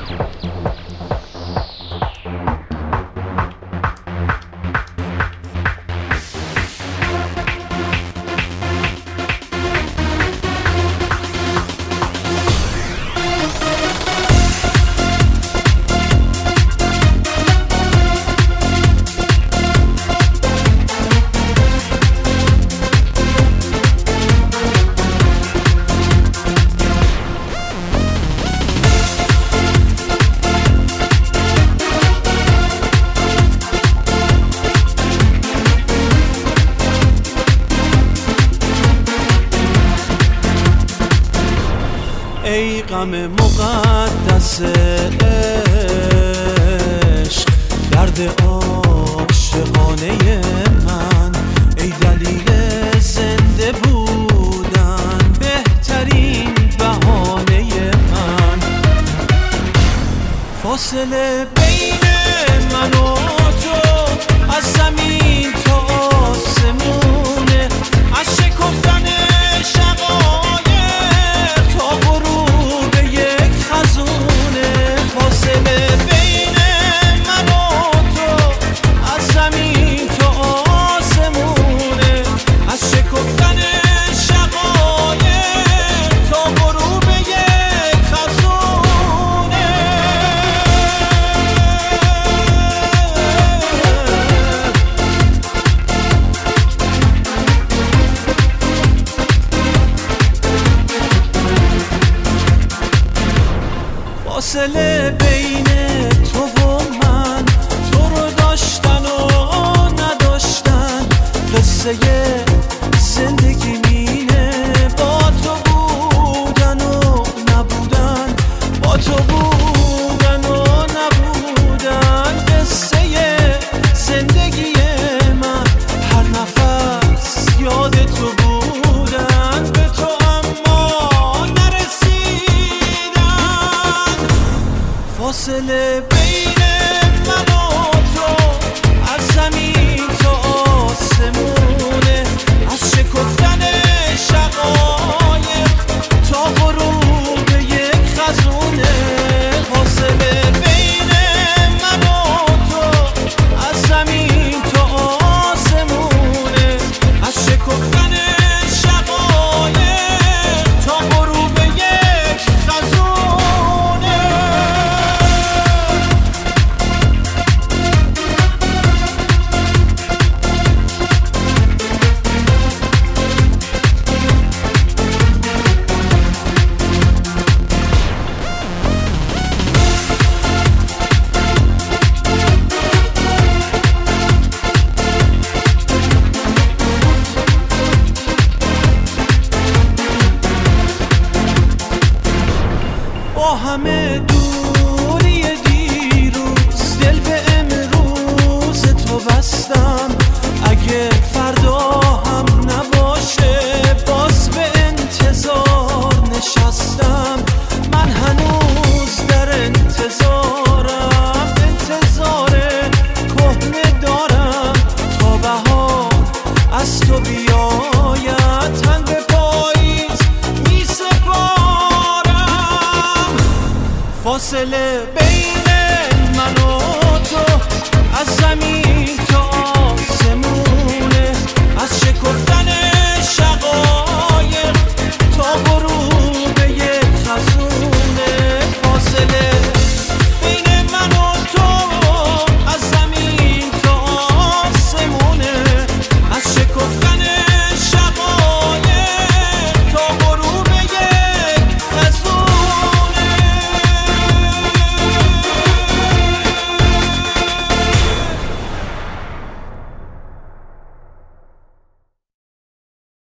ای غم مقدس عشق، درد عاشقانه من، ای دلیل زنده بودن، بهترین بهانه من. فاصله بین من و تو از زمین تا آسمونه، از شکفتن شقایق تا غروب یک خزونه. فاصله بین من و تو از زمین تا آسمونه، از شکفتن شقایق تا غروب یک خزونه. فاصله بین تو و من، تو رو داشتن و نداشتن، قصه زندگی مینه. با تو بودن و نبودن، با تو بودن و نبودن، قصه زندگی من. هر نفس یاد تو بودن، به تو اما نرسیدن. فاصله بین من و تو از زمین تا آسمونه، از شکفتن شقایق تا غروب یک خزونه. فاصله بین من و تو از زمین تا آسمونه، از شکفتن شقایق تا غروب یک خزونه. با همه دوری دیروز، دل به امروز تو بستم. اگه فردا هم نباشه، باز به انتظار نشستم. من هنوز در انتظارم، انتظار کهنه دارم تا بهار از تو بیاید. تن به پاییز می سپارم. فاصله بین من و تو از زمین